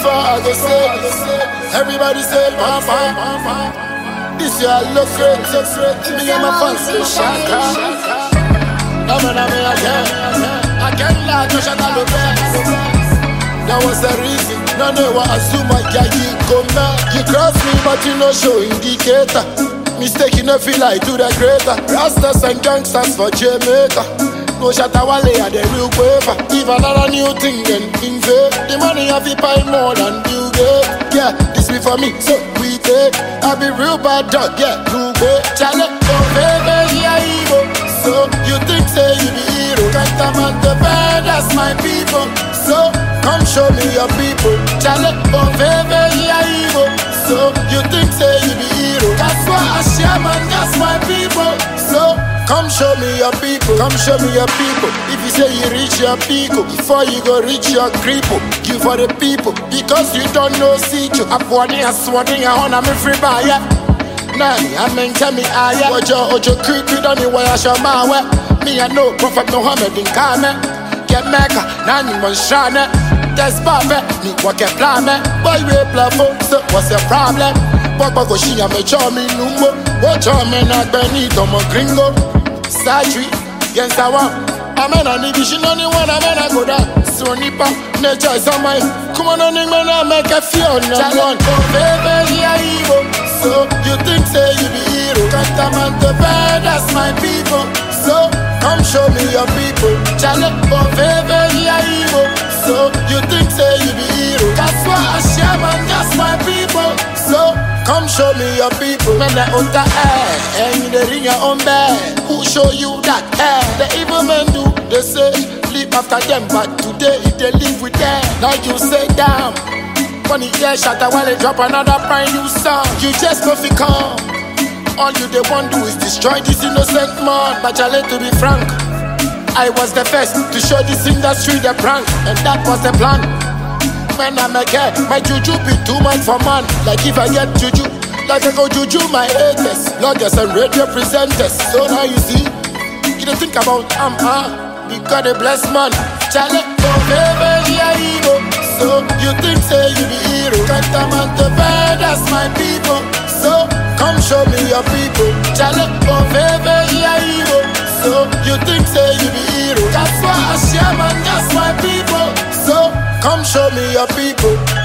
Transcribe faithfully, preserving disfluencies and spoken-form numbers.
before I go say. Everybody say, Papa. This year I look great, look great. Me and my fans say, Shaka. No man, I mean, I can't. I can't lie, no shaka look best. That was the reason. No, no, I assume I can't come back. You cross me, but you no show indicator. Mistake, you no feel like do the greater. Rastas and gangsters for Jamaica. No shatter wale are the real paper. If another new thing then invade. The money have to buy more than you get. Yeah, this be for me, so we take. I be real bad dog, yeah, you go. Chale, oh baby, yeah, evil. So you think say you be hero? Can't come on the bed, that's my people. So come show me your people. Chale, oh baby, yeah, evil. So you think say you be hero? That's why I share man, that's my people. So come show me your people, come show me your people. If you say you reach your people, before you go reach your cripple, you for the people, because you don't know see you. I'm warning, I'm swanning, I'm on, I'm a free buyer. Nah, I mean, tell me, I am. Ojo, Ojo, creepy, don't you wear a shaman? Me, I know Prophet Muhammad in Kame. Get Mecca, Nani Monshane. That's Papa, me, what can plan, man? Boy, we play for, so what's the problem? Papa, go, she, I'm a charming number. What charming, I benito, my gringo. Satri, against our I'm an animation, only one, I'm an agoda. So nipa, nature is on my. Come on, only man, I make a feel. No one, oh, baby, yeah, evil. So you think, say you be hero? Can't come on the bed, that's my people. So come show me your people. Chale, oh, baby, yeah, evil. So you think, say you be hero? That's why I share, man, that's my people. So come show me your people. Man, I own the air, and they ring your own bed. Who show you that air? The evil men do, they say, live after them. But today, if they live with them, now you say, damn. Funny, yeah, shatter while they drop another brand new song. You just go fi come. All you they want do is destroy this innocent man. But I let to be frank, I was the first to show this industry the prank, and that was the plan. Man, I'm a guy, my juju be too much for man. Like if I get juju, like I go juju my haters, bloggers and radio presenters. So now you see, you don't think about I'm um, uh, because a blessed man. Chale, oh baby, yeah, ego. So you think say you be hero? Can't come on the bed, that's my people. So come show me your people. Chale, oh baby, yeah, ego. So you think say you be hero? That's why I share man, that's my people. So come show me your people.